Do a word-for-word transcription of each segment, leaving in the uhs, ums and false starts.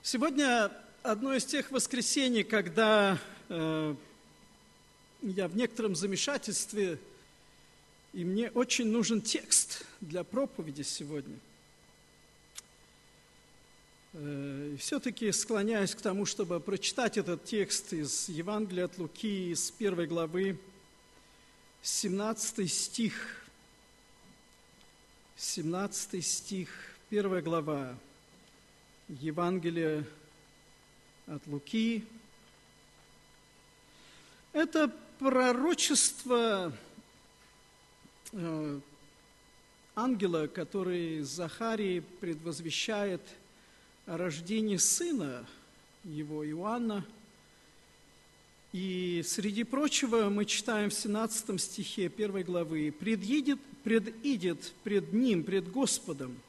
Сегодня одно из тех воскресений, когда э, я в некотором замешательстве, и мне очень нужен текст для проповеди сегодня. Э, и все-таки склоняюсь к тому, чтобы прочитать этот текст из Евангелия от Луки, из первой главы, семнадцатый стих. семнадцатый стих, первая глава. Евангелие от Луки. Это пророчество э, ангела, который Захарии предвозвещает о рождении сына его, Иоанна. И среди прочего мы читаем в семнадцатом стихе первой главы: «Предидет, предидет пред ним, пред Господом,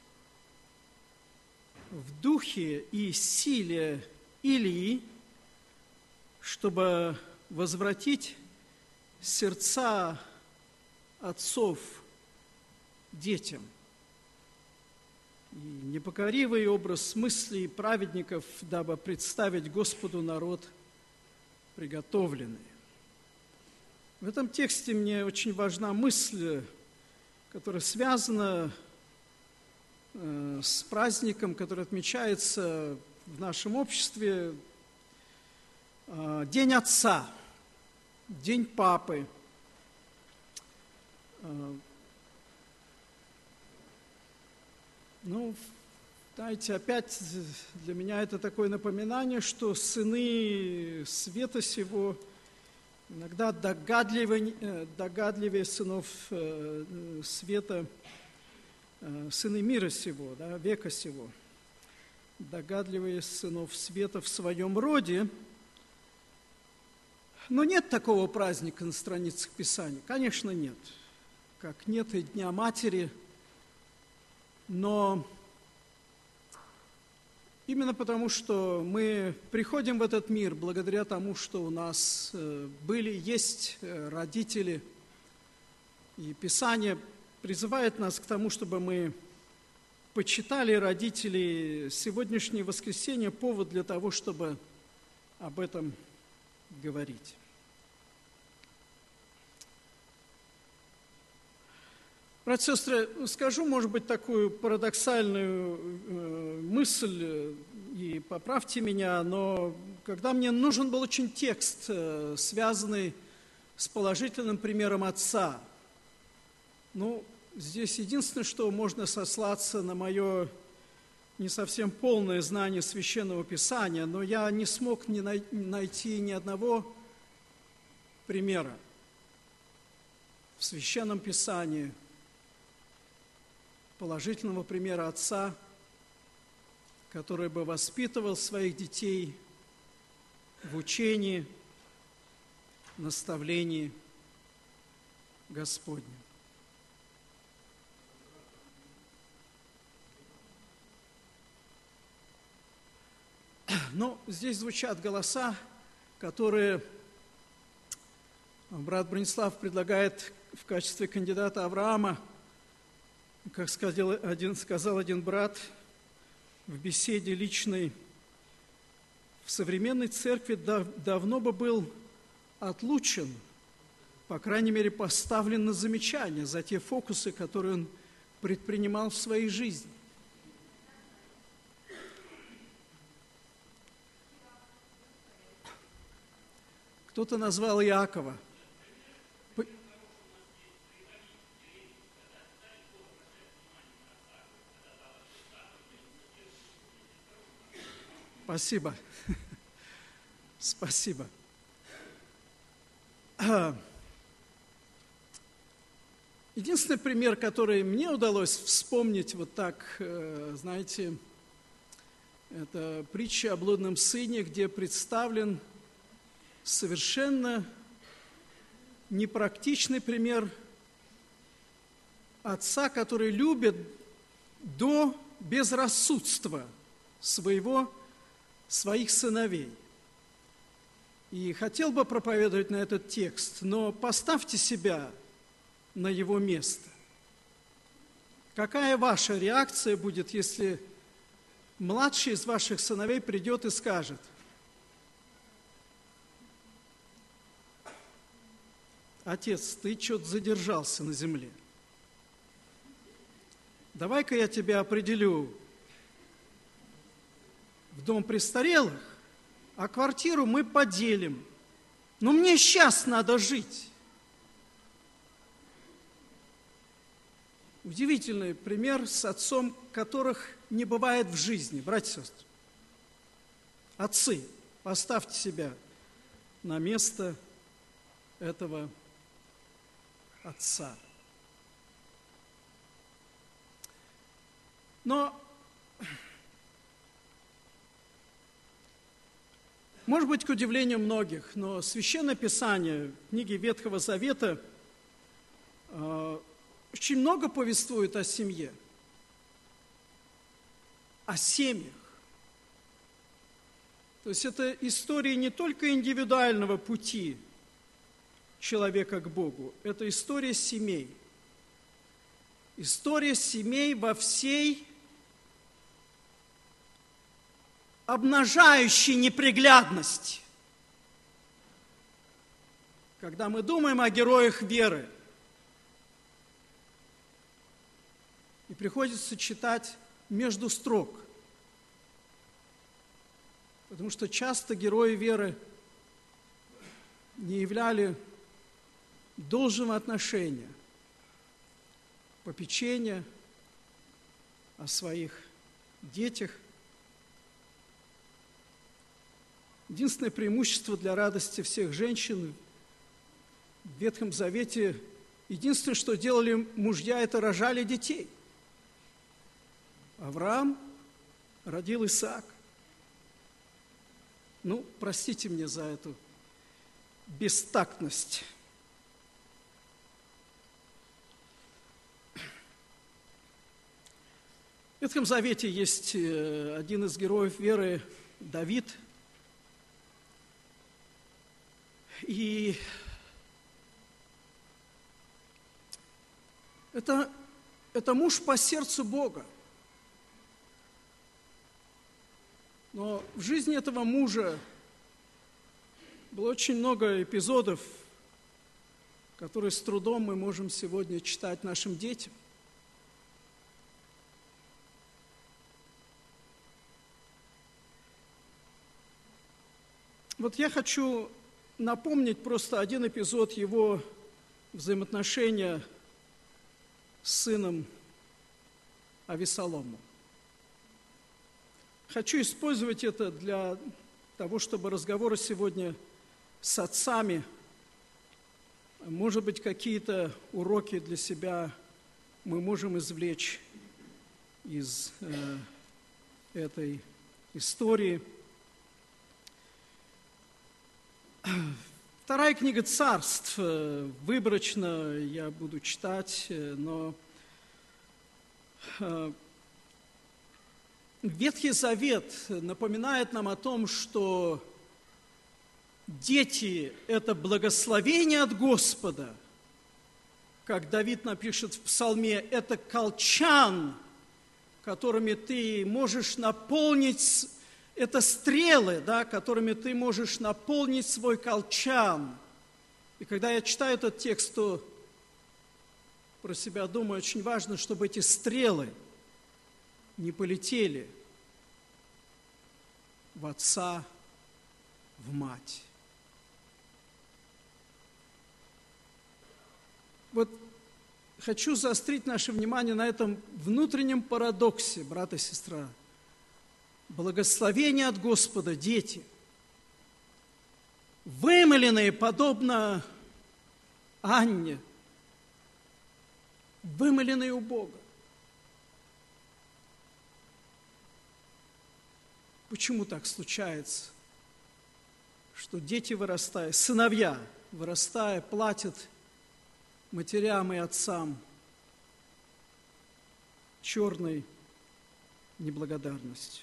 в духе и силе Илии, чтобы возвратить сердца отцов детям». И непокоривый образ мыслей праведников, дабы представить Господу народ приготовленный. В этом тексте мне очень важна мысль, которая связана с праздником, который отмечается в нашем обществе, День Отца, День Папы. Ну, знаете, опять для меня это такое напоминание, что сыны света сего иногда догадливее, догадливее сынов света, сыны мира сего, да, века сего, догадливые сынов света в своем роде. Но нет такого праздника на страницах Писания. Конечно, нет. Как нет и Дня Матери. Но именно потому, что мы приходим в этот мир благодаря тому, что у нас были, есть родители, и Писание призывает нас к тому, чтобы мы почитали родителей. Сегодняшнее воскресенье – повод для того, чтобы об этом говорить. Братья и сестры, скажу, может быть, такую парадоксальную э, мысль, и поправьте меня, но когда мне нужен был очень текст, э, связанный с положительным примером отца, ну, здесь единственное, что можно сослаться на мое не совсем полное знание Священного Писания, но я не смог не най- найти ни одного примера в Священном Писании, положительного примера отца, который бы воспитывал своих детей в учении, наставлении Господнем. Но здесь звучат голоса, которые брат Бронислав предлагает в качестве кандидата Авраама. Как сказал один, сказал один брат в беседе личной, в современной церкви дав, давно бы был отлучен, по крайней мере, поставлен на замечание за те фокусы, которые он предпринимал в своей жизни. Кто-то назвал Иакова. Спасибо. Спасибо. Единственный пример, который мне удалось вспомнить вот так, знаете, это притча о блудном сыне, где представлен совершенно непрактичный пример отца, который любит до безрассудства своего, своих сыновей. И хотел бы проповедовать на этот текст, но поставьте себя на его место. Какая ваша реакция будет, если младший из ваших сыновей придет и скажет: отец, ты что-то задержался на земле. Давай-ка я тебя определю в дом престарелых, а квартиру мы поделим. Но мне сейчас надо жить. Удивительный пример с отцом, которых не бывает в жизни, братья и сестры. Отцы, поставьте себя на место этого отца. Но, может быть, к удивлению многих, но Священное Писание, в книге Ветхого Завета, э, очень много повествует о семье, о семьях. То есть это история не только индивидуального пути человека к Богу, это история семей. История семей во всей обнажающей неприглядности. Когда мы думаем о героях веры, и приходится читать между строк, потому что часто герои веры не являли должного отношения, попечения о своих детях. Единственное преимущество для радости всех женщин в Ветхом Завете, единственное, что делали мужья, это рожали детей. Авраам родил Исаак. Ну, простите мне за эту бестактность. В Ветхом Завете есть один из героев веры, Давид. И это, это муж по сердцу Бога. Но в жизни этого мужа было очень много эпизодов, которые с трудом мы можем сегодня читать нашим детям. Вот я хочу напомнить просто один эпизод его взаимоотношения с сыном Авесоломом. Хочу использовать это для того, чтобы разговоры сегодня с отцами, может быть, какие-то уроки для себя мы можем извлечь из э, этой истории. Вторая книга Царств, выборочно я буду читать, но Ветхий Завет напоминает нам о том, что дети – это благословение от Господа. Как Давид напишет в Псалме, это колчан, которыми ты можешь наполнить, это стрелы, да, которыми ты можешь наполнить свой колчан. И когда я читаю этот текст, то про себя думаю, очень важно, чтобы эти стрелы не полетели в отца, в мать. Вот хочу заострить наше внимание на этом внутреннем парадоксе, брат и сестра. Благословение от Господа, дети, вымыленные, подобно Анне, вымыленные у Бога. Почему так случается, что дети, вырастая, сыновья, вырастая, платят матерям и отцам черной неблагодарностью?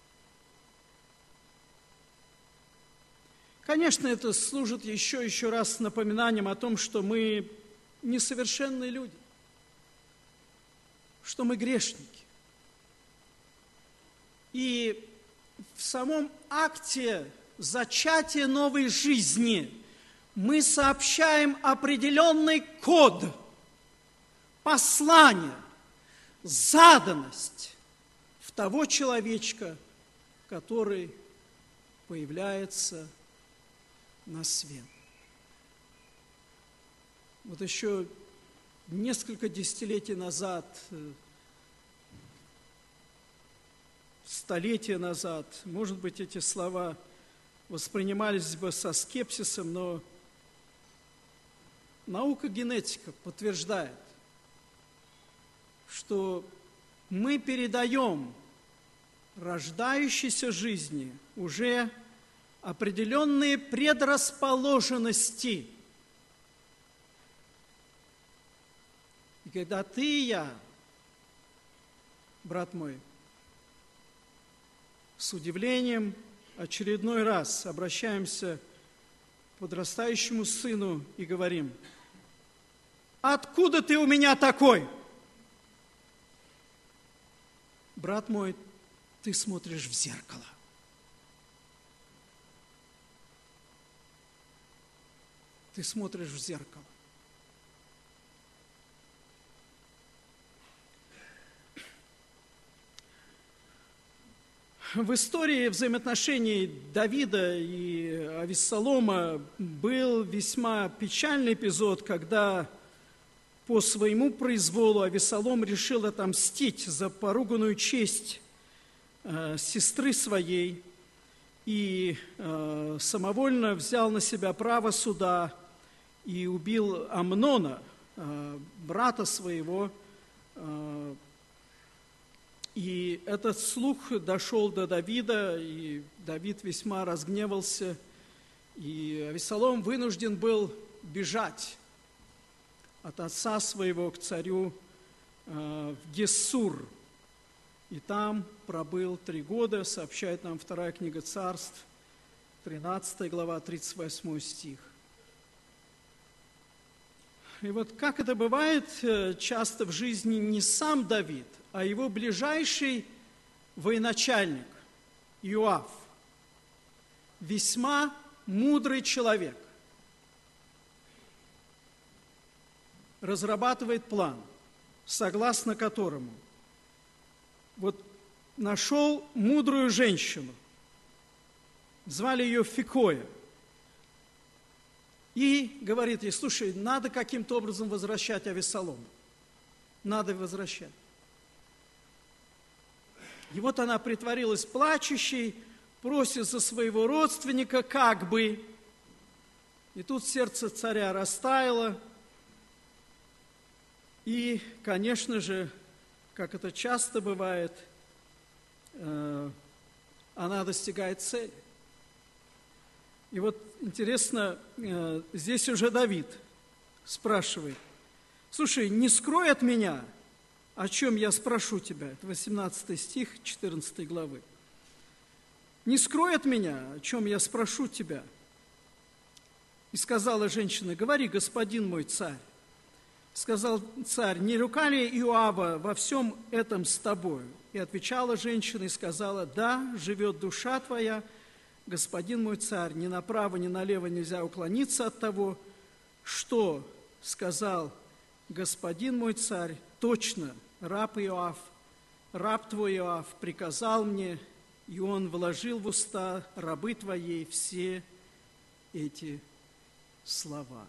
Конечно, это служит еще, еще раз напоминанием о том, что мы несовершенные люди, что мы грешники. И в самом акте зачатия новой жизни мы сообщаем определенный код, послание, заданность в того человечка, который появляется на свет. Вот еще несколько десятилетий назад, столетия назад, может быть, эти слова воспринимались бы со скепсисом, но наука генетика подтверждает, что мы передаем рождающейся жизни уже определенные предрасположенности. И когда ты и я, брат мой, с удивлением очередной раз обращаемся к подрастающему сыну и говорим: «Откуда ты у меня такой?» Брат мой, ты смотришь в зеркало. Ты смотришь в зеркало. В истории взаимоотношений Давида и Авессалома был весьма печальный эпизод, когда по своему произволу Авессалом решил отомстить за поруганную честь э, сестры своей и э, самовольно взял на себя право суда и убил Амнона, э, брата своего. Э, и этот слух дошел до Давида, и Давид весьма разгневался, и Авессалом вынужден был бежать от отца своего к царю э, в Гессур. И там пробыл три года, сообщает нам вторая книга Царств, тринадцатая глава, тридцать восьмой стих. И вот как это бывает часто в жизни, не сам Давид, а его ближайший военачальник Иоав, весьма мудрый человек, разрабатывает план, согласно которому вот нашел мудрую женщину, звали ее Фикоя, и говорит ей: слушай, надо каким-то образом возвращать Авессалома, надо возвращать. И вот она притворилась плачущей, просит за своего родственника как бы, и тут сердце царя растаяло, и, конечно же, как это часто бывает, э, она достигает цели. И вот интересно, э, здесь уже Давид спрашивает: слушай, не скрой от меня, о чем я спрошу тебя. Это восемнадцатый стих четырнадцатой главы. Не скрой от меня, о чем я спрошу тебя. И сказала женщина: говори, господин мой царь. Сказал царь: не рука ли Иоава во всем этом с тобою? И отвечала женщина и сказала: да, живет душа твоя, господин мой царь, ни направо, ни налево нельзя уклониться от того, что сказал господин мой царь. Точно, раб Иоав, раб твой Иоав приказал мне, и он вложил в уста рабы твоей все эти слова.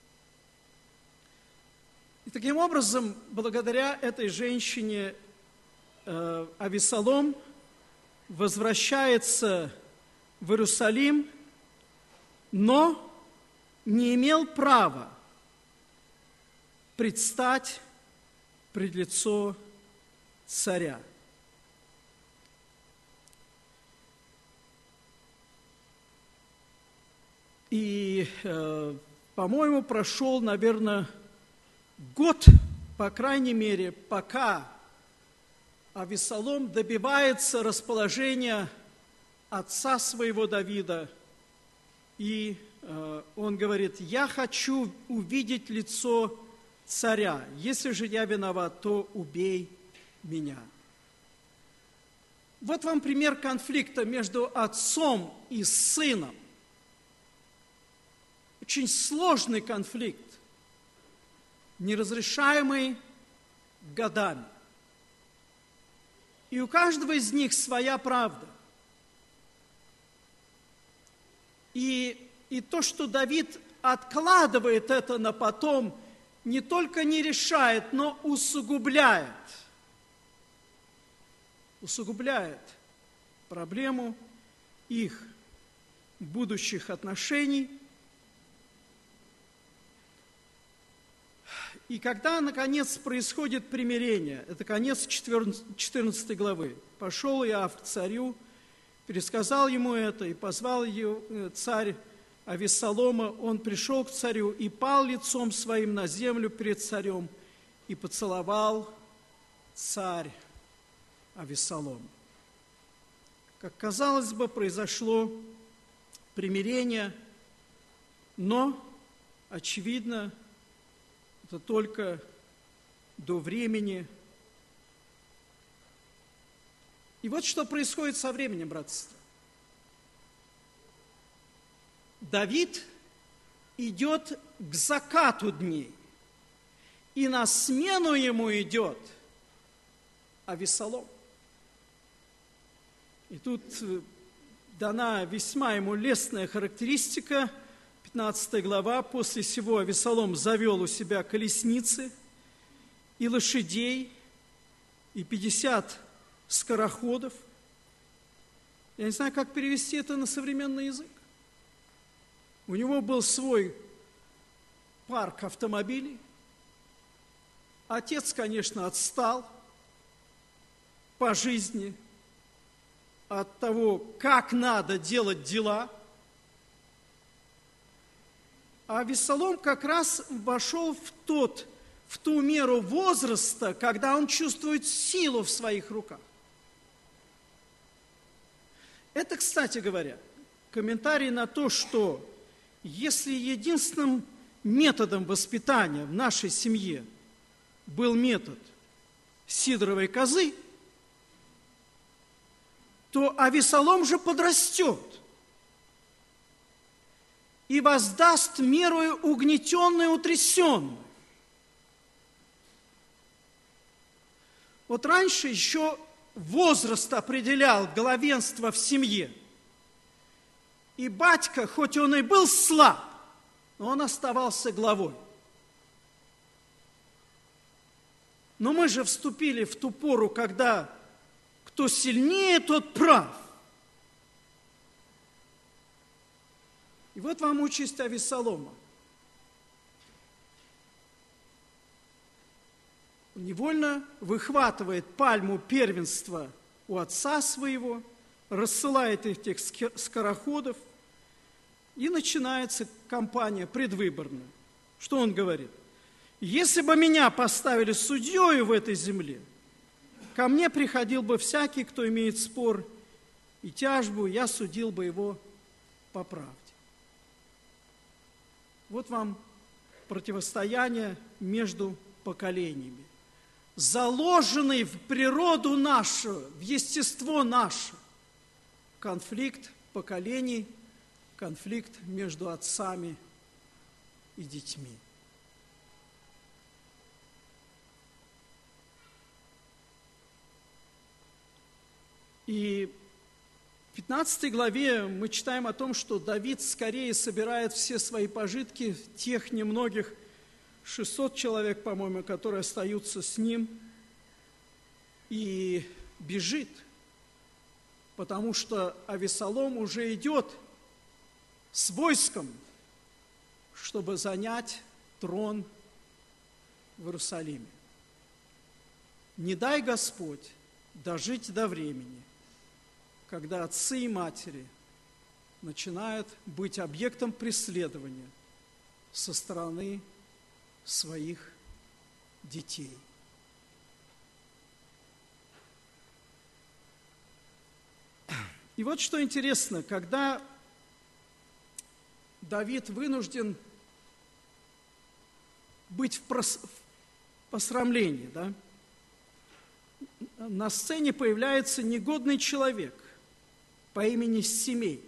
И таким образом, благодаря этой женщине, э, Авессалом возвращается в Иерусалим, но не имел права предстать пред лицо царя. И, э, по-моему, прошел, наверное, год, по крайней мере, пока Авессалом добивается расположения отца своего Давида, и э, он говорит: я хочу увидеть лицо царя, если же я виноват, то убей меня. Вот вам пример конфликта между отцом и сыном. Очень сложный конфликт, неразрешаемый годами. И у каждого из них своя правда. И, и то, что Давид откладывает это на потом, не только не решает, но усугубляет. Усугубляет проблему их будущих отношений. И когда, наконец, происходит примирение, это конец четырнадцатой главы, пошел Иоав к царю, пересказал ему это, и позвал ее царь Авессалома. Он пришел к царю и пал лицом своим на землю перед царем, и поцеловал царь Авессалома. Как казалось бы, произошло примирение, но, очевидно, это только до времени. И вот что происходит со временем, братцы. Давид идет к закату дней, и на смену ему идет Авессалом. И тут дана весьма ему лестная характеристика. пятнадцатая глава. После сего Авессалом завел у себя колесницы и лошадей, и пятьдесят скороходов. Я не знаю, как перевести это на современный язык. У него был свой парк автомобилей. Отец, конечно, отстал по жизни от того, как надо делать дела. А Авессалом как раз вошел в, тот, в ту меру возраста, когда он чувствует силу в своих руках. Это, кстати говоря, комментарий на то, что если единственным методом воспитания в нашей семье был метод сидоровой козы, то Авессалом же подрастет и воздаст мерою угнетенную, утрясенную. Вот раньше еще возраст определял главенство в семье. И батька, хоть он и был слаб, но он оставался главой. Но мы же вступили в ту пору, когда кто сильнее, тот прав. И вот вам участь Авессалома. Он невольно выхватывает пальму первенства у отца своего, рассылает этих скороходов, и начинается кампания предвыборная. Что он говорит? Если бы меня поставили судьей в этой земле, ко мне приходил бы всякий, кто имеет спор и тяжбу, я судил бы его по правде. Вот вам противостояние между поколениями, заложенный в природу нашу, в естество наше, конфликт поколений, конфликт между отцами и детьми. И в пятнадцатой главе мы читаем о том, что Давид скорее собирает все свои пожитки, тех немногих, шестьсот человек, по-моему, которые остаются с ним, и бежит, потому что Авессалом уже идет с войском, чтобы занять трон в Иерусалиме. Не дай Господь дожить до времени, когда отцы и матери начинают быть объектом преследования со стороны своих детей. И вот что интересно, когда Давид вынужден быть в, прос... в посрамлении, да? на сцене появляется негодный человек по имени Семей.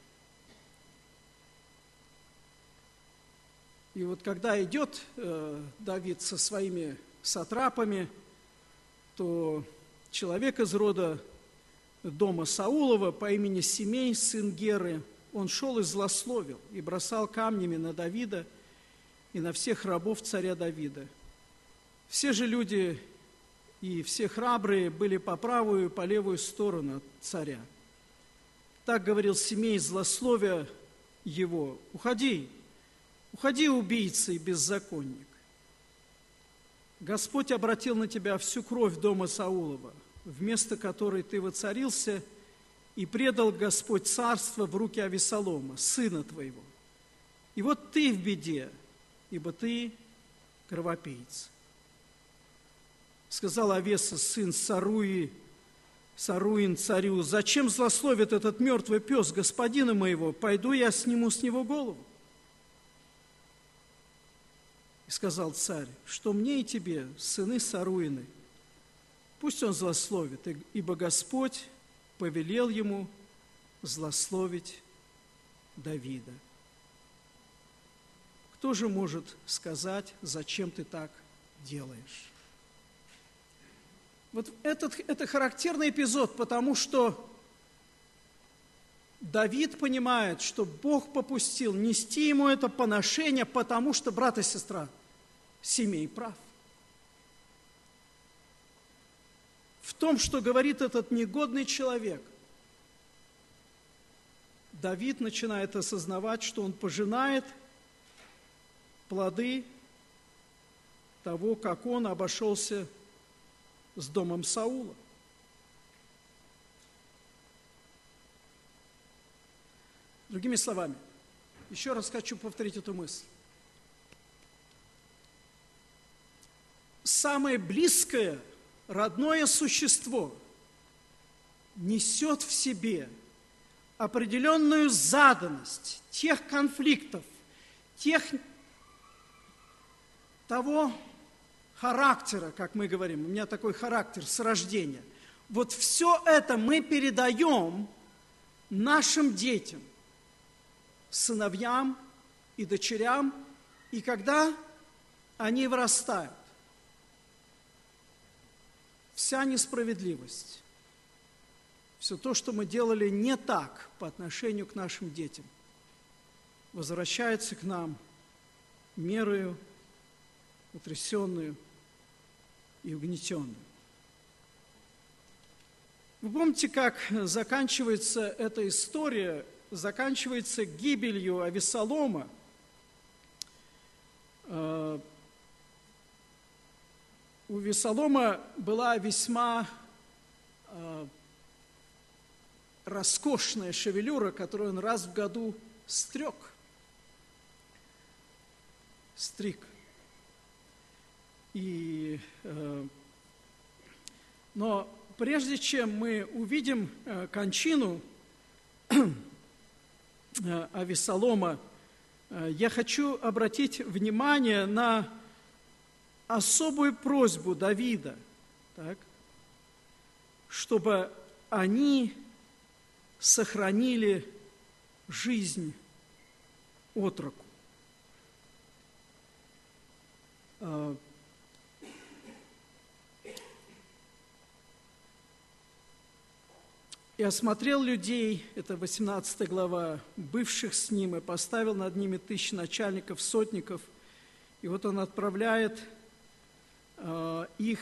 И вот когда идет э, Давид со своими сатрапами, то человек из рода дома Саулова по имени Семей, сын Геры, он шел и злословил, и бросал камнями на Давида и на всех рабов царя Давида. Все же люди и все храбрые были по правую и по левую сторону от царя. Так говорил Семей, злословя его: «Уходи, уходи, убийца и беззаконник. Господь обратил на тебя всю кровь дома Саулова, вместо которой ты воцарился, и предал Господь царство в руки Авесолома, сына твоего. И вот ты в беде, ибо ты кровопийца». Сказал Авеса, сын Саруи, Саруин царю: «Зачем злословит этот мертвый пес господина моего? Пойду я сниму с него голову». И сказал царь: «Что мне и тебе, сыны Саруины? Пусть он злословит, ибо Господь повелел ему злословить Давида». Кто же может сказать, зачем ты так делаешь? Вот этот, это характерный эпизод, потому что Давид понимает, что Бог попустил нести ему это поношение, потому что брат и сестра, Семей прав. В том, что говорит этот негодный человек, Давид начинает осознавать, что он пожинает плоды того, как он обошелся с домом Саула. Другими словами, еще раз хочу повторить эту мысль. Самое близкое, родное существо несет в себе определенную заданность тех конфликтов, тех, того характера, как мы говорим, у меня такой характер с рождения. Вот все это мы передаем нашим детям, сыновьям и дочерям, и когда они вырастают, вся несправедливость, все то, что мы делали не так по отношению к нашим детям, возвращается к нам мерою утрясенную и угнетенную. Вы помните, как заканчивается эта история? Заканчивается гибелью Авесолома. У Авесолома была весьма роскошная шевелюра, которую он раз в году стриг. Стриг. И, э, но прежде чем мы увидим э, кончину э, Авесолома, э, я хочу обратить внимание на особую просьбу Давида, так, чтобы они сохранили жизнь отроку. Э, «И осмотрел людей», это восемнадцатая глава, «бывших с ним, и поставил над ними тысячи начальников, сотников». И вот он отправляет э, их.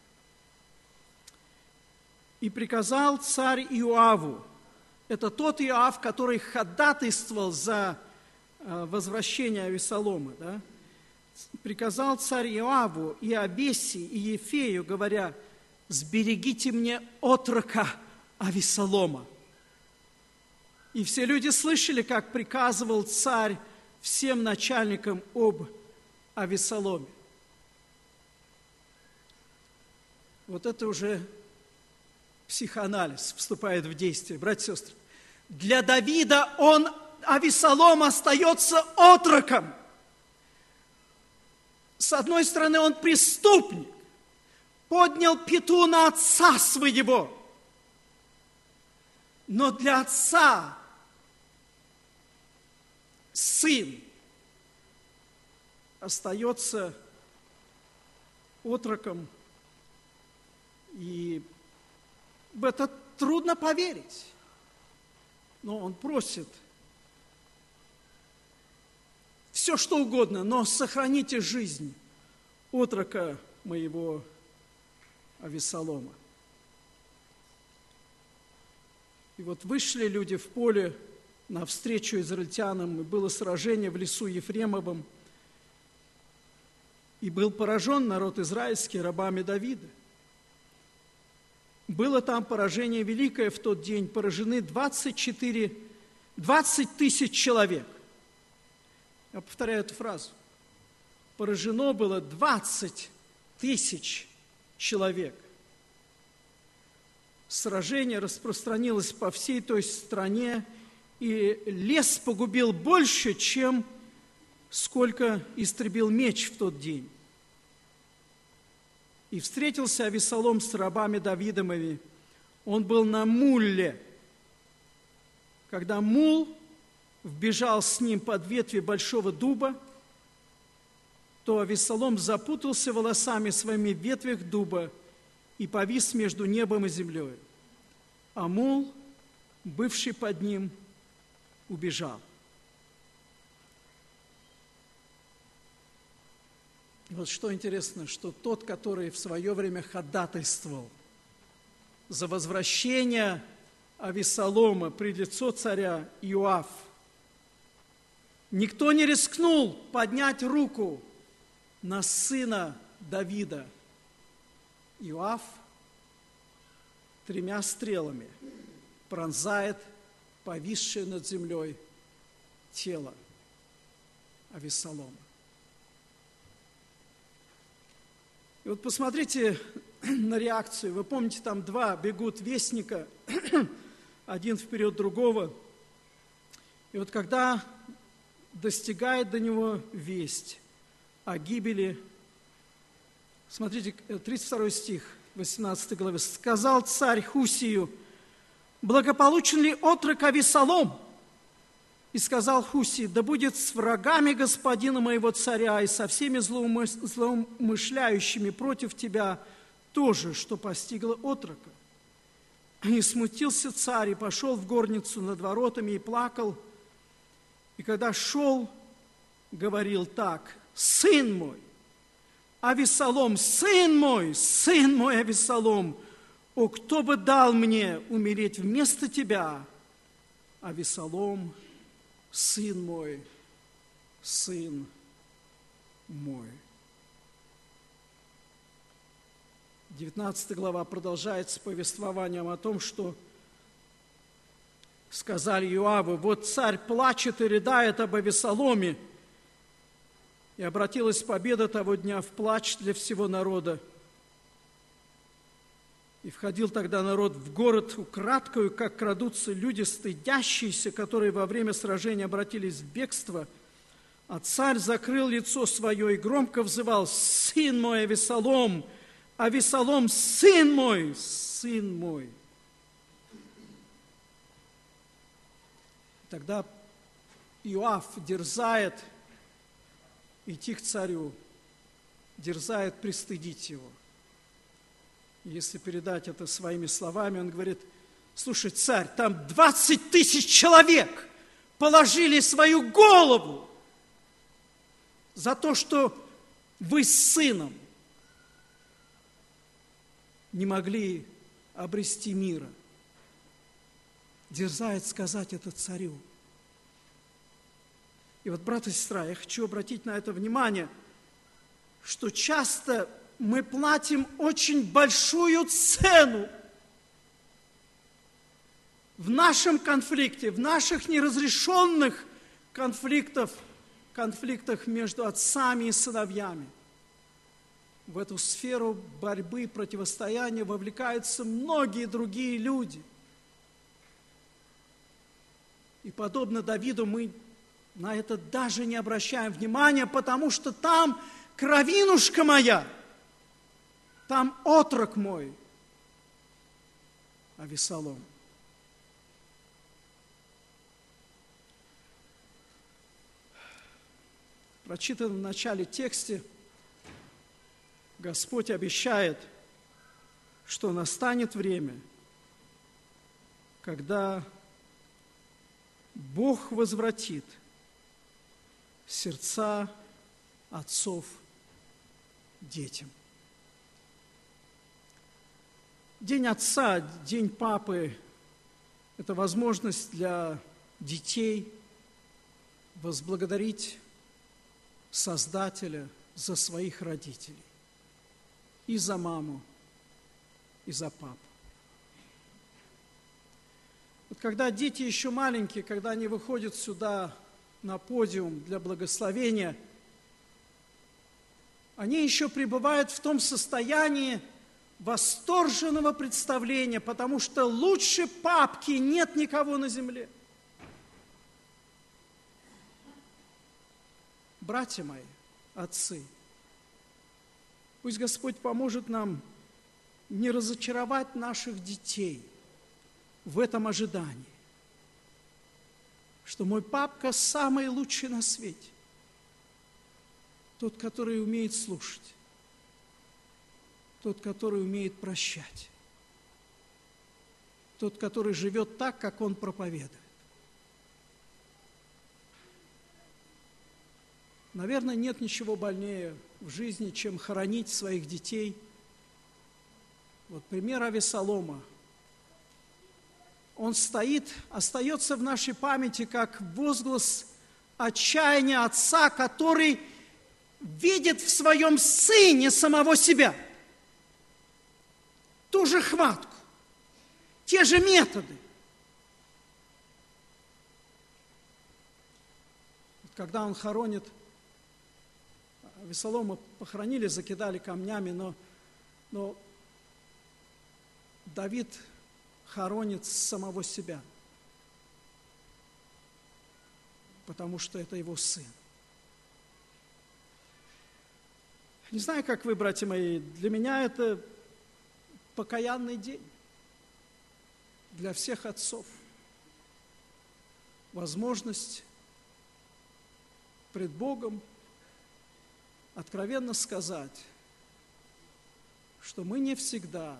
«И приказал царь Иоаву», это тот Иоав, который ходатайствовал за э, возвращение Авесолома, да? «Приказал царь Иоаву и Абеси, и Ефею, говоря: сберегите мне отрока Авесолома». И все люди слышали, как приказывал царь всем начальникам об Авесоломе. Вот это уже психоанализ вступает в действие, братья и сестры. Для Давида он, Авесолом, остается отроком. С одной стороны, он преступник. поднял пяту на отца своего. Но для отца сын остается отроком, и в это трудно поверить. Но он просит все, что угодно, но сохраните жизнь отрока моего Авессалома. И вот вышли люди в поле навстречу израильтянам, и было сражение в лесу Ефремовом, и был поражен народ израильский рабами Давида. Было там поражение великое в тот день, поражены двадцать четыре, двадцать тысяч человек. Я повторяю эту фразу. Поражено было двадцать тысяч человек. Сражение распространилось по всей той стране, и лес погубил больше, чем сколько истребил меч в тот день. И встретился Авессалом с рабами Давидовыми. Он был на муле. Когда мул вбежал с ним под ветви большого дуба, то Авессалом запутался волосами своими в ветвях дуба и повис между небом и землей. А мул, бывший под ним, убежал. Вот что интересно, что тот, который в свое время ходатайствовал за возвращение Авессалома пред лицо царя Иоав, никто не рискнул поднять руку на сына Давида. Иоав тремя стрелами пронзает повисшее над землей тело Авессалома. И вот посмотрите на реакцию. Вы помните, там два бегут вестника, один вперед другого. И вот когда достигает до него весть о гибели, смотрите, тридцать второй стих, восемнадцатой главы. «Сказал царь Хусию: благополучен ли отрок Авессалом? И сказал Хусий: да будет с врагами господина моего царя и со всеми злоумышляющими против тебя тоже, что постигло отрока. И смутился царь, и пошел в горницу над воротами, и плакал. И когда шел, говорил так: сын мой, Авессалом, сын мой, сын мой Авессалом, о, кто бы дал мне умереть вместо тебя, Авессалом, сын мой, сын мой». девятнадцатая глава продолжается повествованием о том, что сказали Иоаву: вот царь плачет и рыдает об Авессаломе. И обратилась победа того дня в плач для всего народа. И входил тогда народ в город украдкою, как крадутся люди, стыдящиеся, которые во время сражения обратились в бегство. А царь закрыл лицо свое и громко взывал: сын мой Авессалом, Авессалом, сын мой, сын мой. Тогда Иоав дерзает идти к царю, дерзает пристыдить его. Если передать это своими словами, он говорит: слушай, царь, там двадцать тысяч человек положили свою голову за то, что вы с сыном не могли обрести мира. Дерзает сказать это царю. И вот, брат и сестра, я хочу обратить на это внимание, что часто мы платим очень большую цену в нашем конфликте, в наших неразрешенных конфликтах, конфликтах между отцами и сыновьями. В эту сферу борьбы, противостояния вовлекаются многие другие люди. И подобно Давиду мы на это даже не обращаем внимания, потому что там кровинушка моя, там отрок мой, Авесолом. В прочитанном в начале тексте Господь обещает, что настанет время, когда Бог возвратит сердца отцов детям. День отца, день папы – это возможность для детей возблагодарить Создателя за своих родителей. И за маму, и за папу. Вот когда дети еще маленькие, когда они выходят сюда на подиум для благословения, они еще пребывают в том состоянии восторженного представления, потому что лучше папки нет никого на земле. Братья мои, отцы, пусть Господь поможет нам не разочаровать наших детей в этом ожидании, что мой папка самый лучший на свете, тот, который умеет слушать, тот, который умеет прощать, тот, который живет так, как он проповедует. Наверное, нет ничего больнее в жизни, чем хоронить своих детей. Вот пример Авесолома. Он стоит, остается в нашей памяти как возглас отчаяния отца, который видит в своем сыне самого себя. Ту же хватку, те же методы. Когда он хоронит, Авесолома похоронили, закидали камнями, но, но Давид хоронит самого себя, потому что это его сын. Не знаю, как вы, братья мои, для меня это покаянный день, для всех отцов. Возможность пред Богом откровенно сказать, что мы не всегда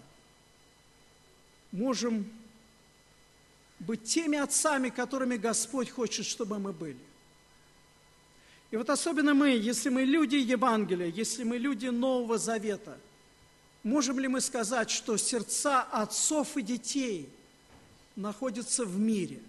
можем быть теми отцами, которыми Господь хочет, чтобы мы были. И вот особенно мы, если мы люди Евангелия, если мы люди Нового Завета, можем ли мы сказать, что сердца отцов и детей находятся в мире?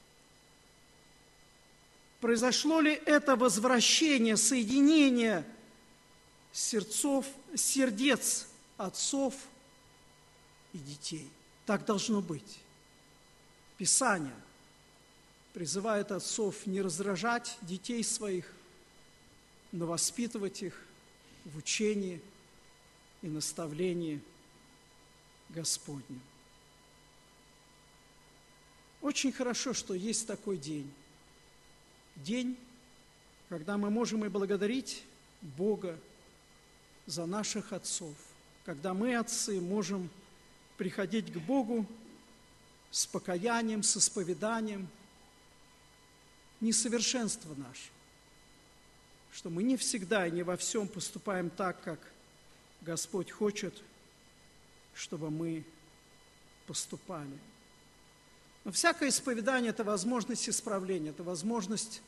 Произошло ли это возвращение, соединение сердцов, сердец отцов и детей? Так должно быть. Писание призывает отцов не раздражать детей своих, но воспитывать их в учении и наставлении Господнем. Очень хорошо, что есть такой день. День, когда мы можем и благодарить Бога за наших отцов, когда мы, отцы, можем приходить к Богу с покаянием, с исповеданием несовершенства нашего, что мы не всегда и не во всем поступаем так, как Господь хочет, чтобы мы поступали. Но всякое исповедание – это возможность исправления, это возможность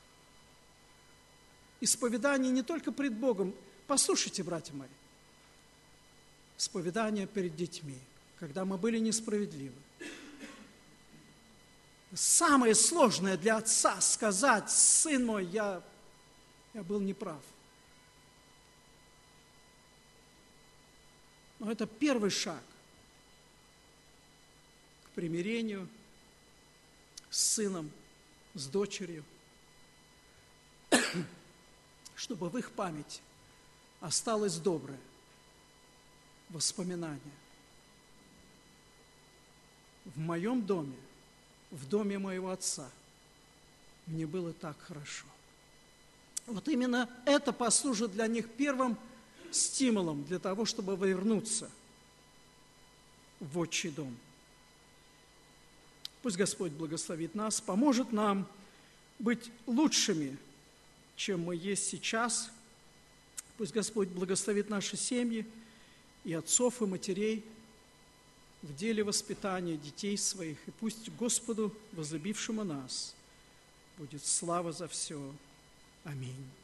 исповедания не только пред Богом. Послушайте, братья мои, исповедание перед детьми, когда мы были несправедливы. Самое сложное для отца сказать: сын мой, я, я был неправ. Но это первый шаг к примирению с сыном, с дочерью, чтобы в их памяти осталось доброе воспоминание. В моем доме, в доме моего отца, мне было так хорошо. Вот именно это послужит для них первым стимулом для того, чтобы вернуться в отчий дом. Пусть Господь благословит нас, поможет нам быть лучшими, чем мы есть сейчас. Пусть Господь благословит наши семьи и отцов, и матерей в деле воспитания детей своих. И пусть Господу, возлюбившему нас, будет слава за все. Аминь.